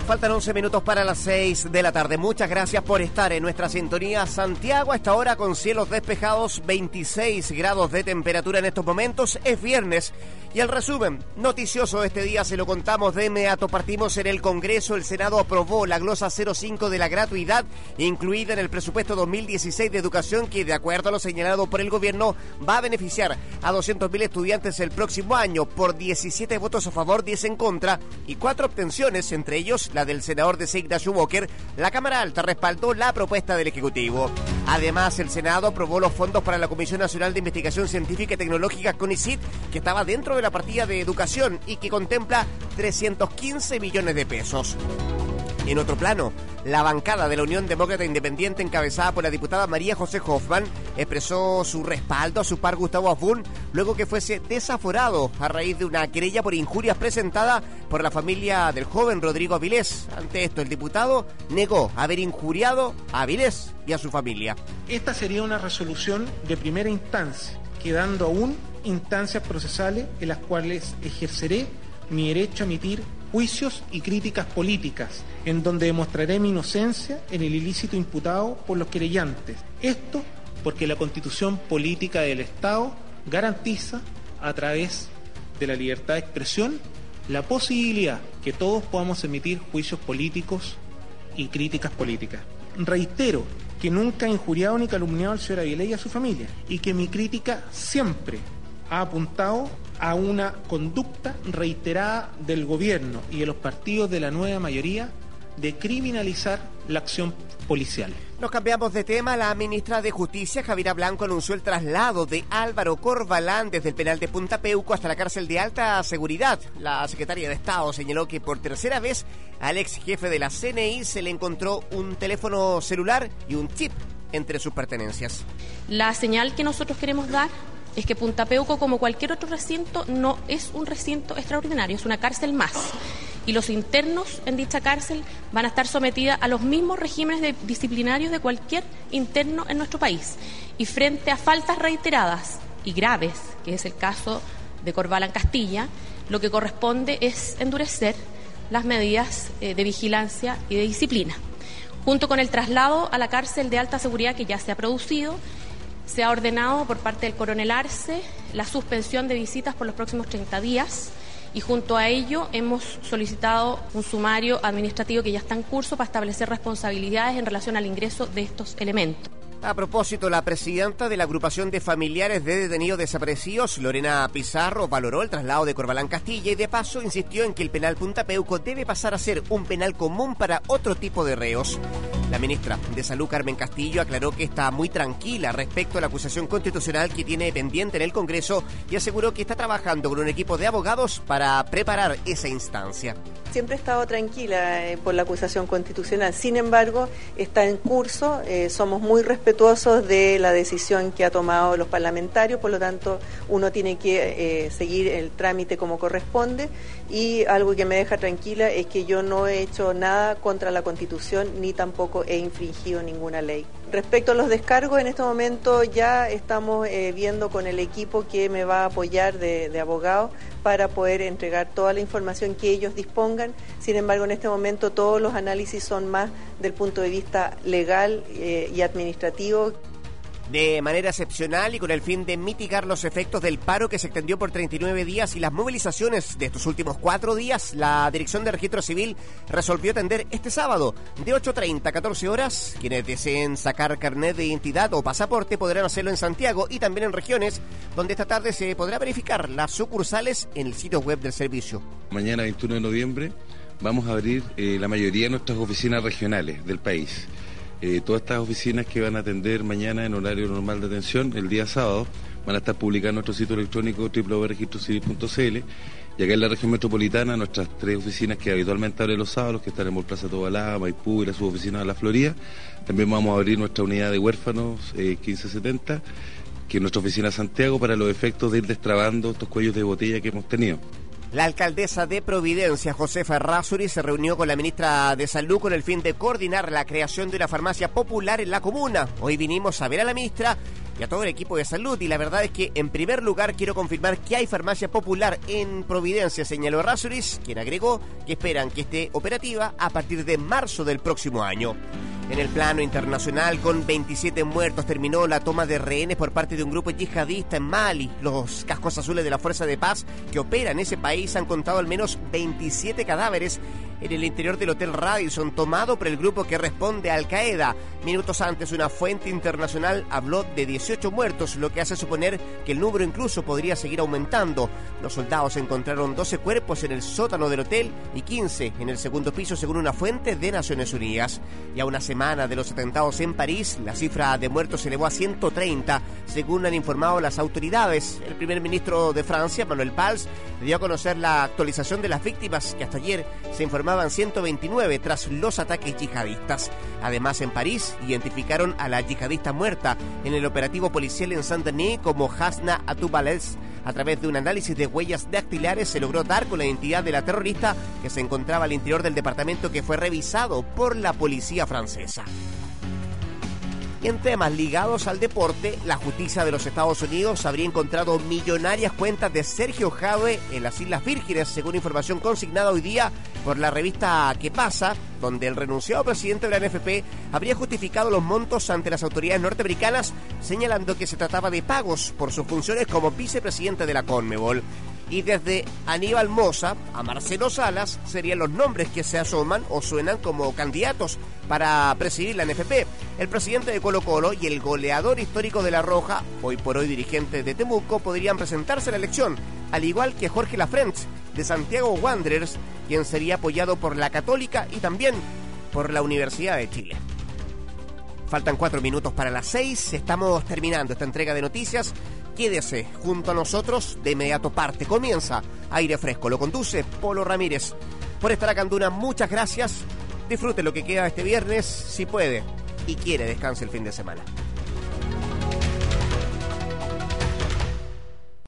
Faltan 11 minutos para las 6 de la tarde. Muchas gracias por estar en nuestra sintonía. Santiago a esta hora con cielos despejados, 26 grados de temperatura en estos momentos. Es viernes y el resumen noticioso de este día se lo contamos de inmediato. Partimos en el Congreso. El Senado aprobó la glosa 05 de la gratuidad incluida en el presupuesto 2016 de educación, que de acuerdo a lo señalado por el gobierno va a beneficiar a 200.000 estudiantes el próximo año, por 17 votos a favor, 10 en contra y 4 abstenciones, entre ellos la del senador de Ignacio Walker. La Cámara Alta respaldó la propuesta del Ejecutivo. Además, el Senado aprobó los fondos para la Comisión Nacional de Investigación Científica y Tecnológica, CONICIT, que estaba dentro de la partida de educación y que contempla 315 millones de pesos. En otro plano, la bancada de la Unión Demócrata Independiente, encabezada por la diputada María José Hoffman, expresó su respaldo a su par Gustavo Asbun luego que fuese desaforado a raíz de una querella por injurias presentada por la familia del joven Rodrigo Avilés. Ante esto, el diputado negó haber injuriado a Avilés y a su familia. Esta sería una resolución de primera instancia, quedando aún instancias procesales en las cuales ejerceré mi derecho a emitir juicios y críticas políticas, en donde demostraré mi inocencia en el ilícito imputado por los querellantes. Esto porque la Constitución Política del Estado garantiza, a través de la libertad de expresión, la posibilidad que todos podamos emitir juicios políticos y críticas políticas. Reitero que nunca he injuriado ni calumniado al señor Avilés y a su familia, y que mi crítica siempre ha apuntado a una conducta reiterada del gobierno y de los partidos de la nueva mayoría de criminalizar la acción policial. Nos cambiamos de tema. La ministra de Justicia, Javiera Blanco, anunció el traslado de Álvaro Corbalán desde el penal de Punta Peuco hasta la cárcel de alta seguridad. La secretaria de Estado señaló que por tercera vez al ex jefe de la CNI se le encontró un teléfono celular y un chip entre sus pertenencias. La señal que nosotros queremos dar es que Punta Peuco, como cualquier otro recinto, no es un recinto extraordinario, es una cárcel más. Y los internos en dicha cárcel van a estar sometidos a los mismos regímenes disciplinarios de cualquier interno en nuestro país. Y frente a faltas reiteradas y graves, que es el caso de Corbalán Castilla, lo que corresponde es endurecer las medidas de vigilancia y de disciplina. Junto con el traslado a la cárcel de alta seguridad que ya se ha producido, se ha ordenado por parte del coronel Arce la suspensión de visitas por los próximos 30 días y junto a ello hemos solicitado un sumario administrativo que ya está en curso para establecer responsabilidades en relación al ingreso de estos elementos. A propósito, la presidenta de la agrupación de familiares de detenidos desaparecidos, Lorena Pizarro, valoró el traslado de Corbalán Castilla y de paso insistió en que el penal Punta Peuco debe pasar a ser un penal común para otro tipo de reos. La ministra de Salud, Carmen Castillo, aclaró que está muy tranquila respecto a la acusación constitucional que tiene pendiente en el Congreso y aseguró que está trabajando con un equipo de abogados para preparar esa instancia. Siempre he estado tranquila por la acusación constitucional, sin embargo, está en curso, somos muy respetuosos de la decisión que ha tomado los parlamentarios, por lo tanto uno tiene que seguir el trámite como corresponde y algo que me deja tranquila es que yo no he hecho nada contra la Constitución ni tampoco he infringido ninguna ley. Respecto a los descargos, en este momento ya estamos viendo con el equipo que me va a apoyar de abogados para poder entregar toda la información que ellos dispongan. Sin embargo, en este momento todos los análisis son más del punto de vista legal y administrativo. De manera excepcional y con el fin de mitigar los efectos del paro que se extendió por 39 días y las movilizaciones de estos últimos 4 días, la Dirección de Registro Civil resolvió atender este sábado de 8:30 a 14 horas. Quienes deseen sacar carnet de identidad o pasaporte podrán hacerlo en Santiago y también en regiones, donde esta tarde se podrá verificar las sucursales en el sitio web del servicio. Mañana, 21 de noviembre, vamos a abrir la mayoría de nuestras oficinas regionales del país. Todas estas oficinas que van a atender mañana en horario normal de atención, el día sábado, van a estar publicadas en nuestro sitio electrónico www.registrocivil.cl y acá en la región metropolitana nuestras 3 oficinas que habitualmente abren los sábados, que están en Plaza Tobalá, Maipú y la suboficina de La Florida. También vamos a abrir nuestra unidad de huérfanos 1570, que es nuestra oficina de Santiago, para los efectos de ir destrabando estos cuellos de botella que hemos tenido. La alcaldesa de Providencia, Josefa Errázuriz, se reunió con la ministra de Salud con el fin de coordinar la creación de una farmacia popular en la comuna. Hoy vinimos a ver a la ministra y a todo el equipo de salud. Y la verdad es que, en primer lugar, quiero confirmar que hay farmacia popular en Providencia, señaló Errázuriz, quien agregó que esperan que esté operativa a partir de marzo del próximo año. En el plano internacional, con 27 muertos, terminó la toma de rehenes por parte de un grupo yihadista en Mali. Los cascos azules de la Fuerza de Paz que opera en ese país han contado al menos 27 cadáveres en el interior del Hotel Radisson, tomado por el grupo que responde a Al-Qaeda. Minutos antes, una fuente internacional habló de 18 muertos, lo que hace suponer que el número incluso podría seguir aumentando. Los soldados encontraron 12 cuerpos en el sótano del hotel y 15 en el segundo piso, según una fuente de Naciones Unidas. Y a una semana de los atentados en París, la cifra de muertos se elevó a 130, según han informado las autoridades. El primer ministro de Francia, Manuel Valls, dio a conocer la actualización de las víctimas, que hasta ayer se informaban 129 tras los ataques yihadistas. Además, en París identificaron a la yihadista muerta en el operativo policial en Saint-Denis como Hasna Atoubales. A través de un análisis de huellas dactilares se logró dar con la identidad de la terrorista, que se encontraba al interior del departamento que fue revisado por la policía francesa. Y en temas ligados al deporte, la justicia de los Estados Unidos habría encontrado millonarias cuentas de Sergio Jadue en las Islas Vírgenes, según información consignada hoy día por la revista ¿Qué pasa?, donde el renunciado presidente de la NFP habría justificado los montos ante las autoridades norteamericanas, señalando que se trataba de pagos por sus funciones como vicepresidente de la CONMEBOL. Y desde Aníbal Mosa a Marcelo Salas serían los nombres que se asoman o suenan como candidatos para presidir la NFP. El presidente de Colo-Colo y el goleador histórico de La Roja, hoy por hoy dirigente de Temuco, podrían presentarse a la elección, al igual que Jorge Lafrentz de Santiago Wanderers, quien sería apoyado por la Católica y también por la Universidad de Chile. Faltan 4 minutos para las 6, estamos terminando esta entrega de noticias. Quédese junto a nosotros, de inmediato parte. Comienza Aire Fresco, lo conduce Polo Ramírez. Por estar acá, Anduna, muchas gracias. Disfrute lo que queda este viernes, si puede y quiere, descanse el fin de semana.